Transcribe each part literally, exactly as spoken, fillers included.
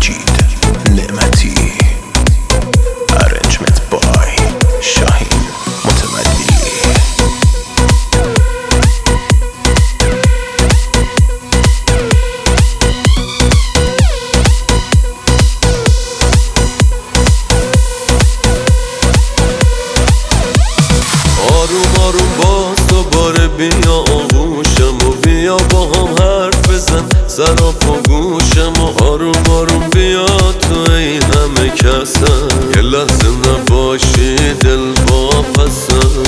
مجید نعمتی. ارنجمنت بای شاهین متولی. آروم آروم باز دوباره بیا آغوشم و بیا با هم حرف بزن سر پا گوشم و آروم آروم بیا تو ای همه کسم یه لحظه نباشی دل واپسم.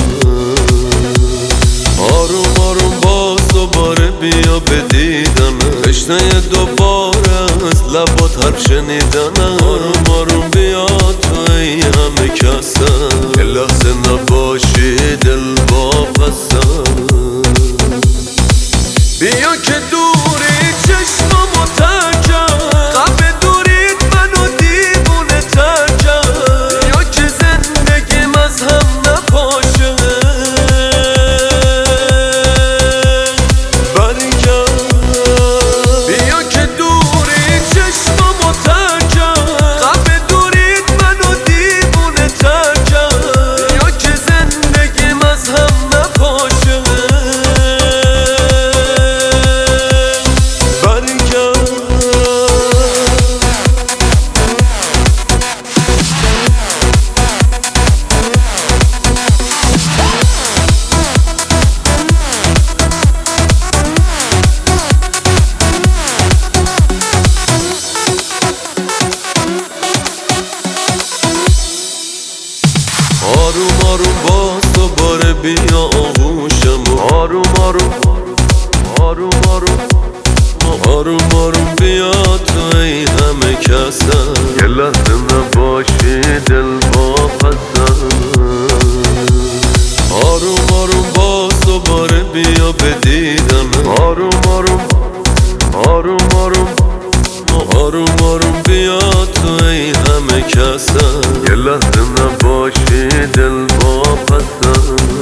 آروم آروم باز دوباره بیا بدیدم تشنه دوباره از لبات حرف شنیدنم. آروم آروم بیا تو ای همه کسم یه لحظه نباشی دل واپسم. بیا که دوری چشمامو ترکم قبل دورید منو دیوونه ترکم. بیا که زندگیم از هم نپاشه برگرد. بیا که دوری چشمامو ترکم قبل دورید منو دیوونه ترکم. بیا که زندگیم از هم نپاشه آروم آروم باز دوباره بیا آغوشم و آروم آروم آروم آروم آروم آروم بیا تو ای همه کسم یه لحظه نباشی دل واپسم. آروم آروم باز دوباره بیا بدیدم. آروم آروم آروم آروم آروم آروم بیا تو ای همه کسم یه لحظه نباشی دل واپسم.